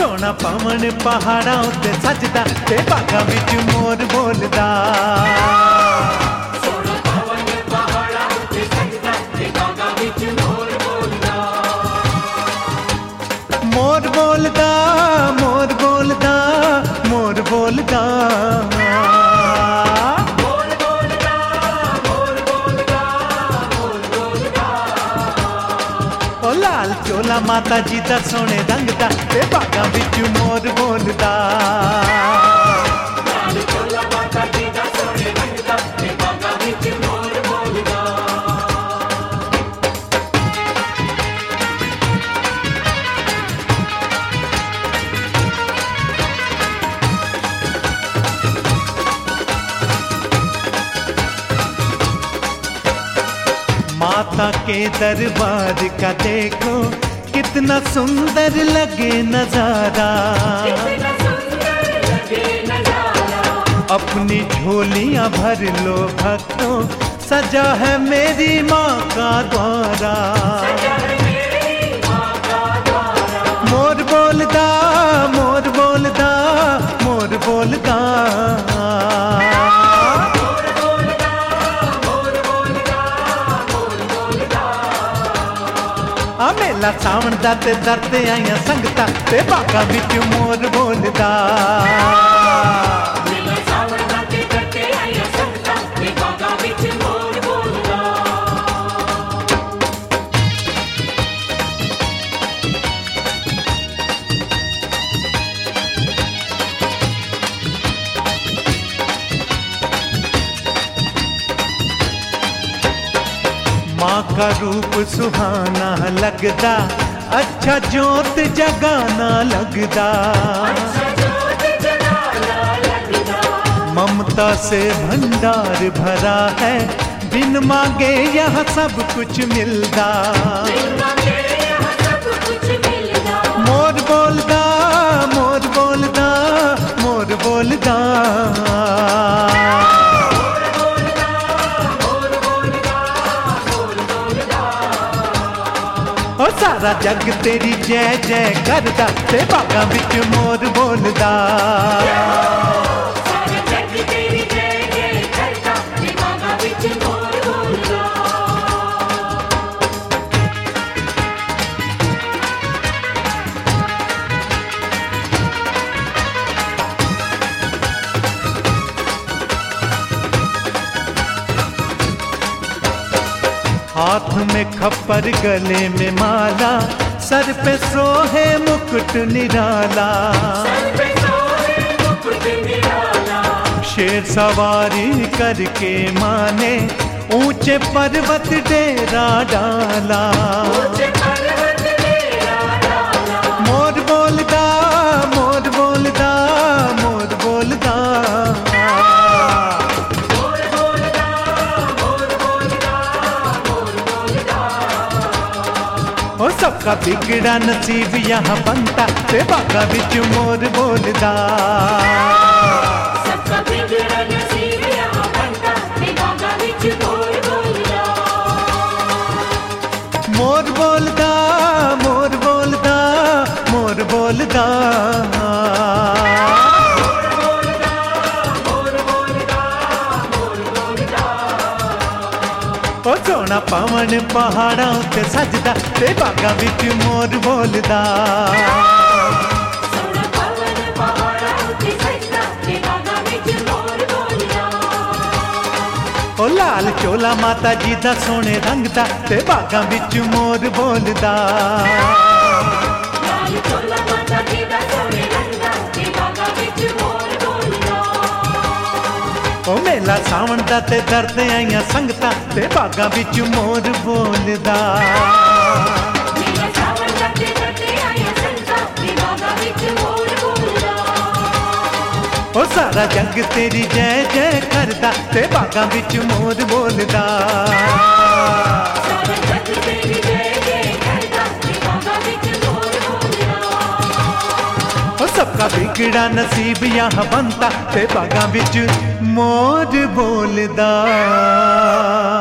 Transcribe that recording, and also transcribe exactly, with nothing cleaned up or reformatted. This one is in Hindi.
सोना पवन पहाड़ा उत्ते सजदा ते बागां विच मोर बोलदा। सोना पवन पहाड़ा उत्ते सजदा ते बागां विच मोर बोलदा। मोर बोलदा मोर बोलदा मोर बोलदा। लाल चोला माता जी दा सोने रंग दा ते बागां विच मोर बोलदा। लाल चोला माता जी दा सोने रंग दा ते बागां विच मोर बोलदा। माता के दरबार का देखो कितना सुंदर लगे नजारा। अपनी झोलियां भर लो भक्तों सजा है मेरी माँ का द्वारा। मोर बोलदा मोर बोलदा मोर बोलदा। मेला सावन दा ते दरते आईयां संगतां ते बागां विच मोर बोलदा। मेला सावन दा ते दरते आईयां संगतां ते बागां विच मोर बोलदा। माँ का रूप सुहाना लगदा अच्छा जोत जगाना लगदा। ममता से भंडार भरा है बिन मांगे यहाँ सब कुछ मिलदा। मोर बोलदा मोर बोलदा मोर बोलदा। ओ सारा जग तेरी जय जय करदा ते बागां विच मोर बोलदा। सारा जग तेरी जय जय करदा ते बागां विच मोर बोलदा। हाथ में खप्पर गले में माला सर पे सोहे मुकुट निराला। शेर सवारी करके माने ऊंचे पर्वत डेरा डाला। मोर बोलदा मोर बोलदा मोर बोलदा। ओ सबका बिगड़ा नसीब यहाँ बनता ते बागां विच मोर बोलदा। सबका बिगड़ा नसीब यहाँ बनता ते बागां विच मोर बोलदा। मोर बोलदा मोर बोलदा मोर बोलदा। ओ सोना पवन पहाड़ा उत्ते सजदा ते बागां विच मोर बोलदा। सोना पवन पहाड़ा उत्ते सजदा ते बागां विच मोर बोलदा। ओ लाल चोला माता जी दा सोने रंग दा ते बागां विच मोर बोलदा। लाल चोला माता जी दा सोने रंग दा ते बागां विच मोर बोलदा। ओ मेला सावन दा ते दरते आईयां संगतां ते बागां विच मोर बोलदा। मेला सावन दा ते दरते आईयां संगतां ते बागां विच मोर बोलदा। ओ सारा जग तेरी जय जय करदा ते बागां विच मोर बोलदा। सारा जग तेरी जय जय करदा ते बागां विच मोर बोलदा। ओ सबका बिगड़ा नसीब यहाँ बनता ते बागां विच मोर बोलदा।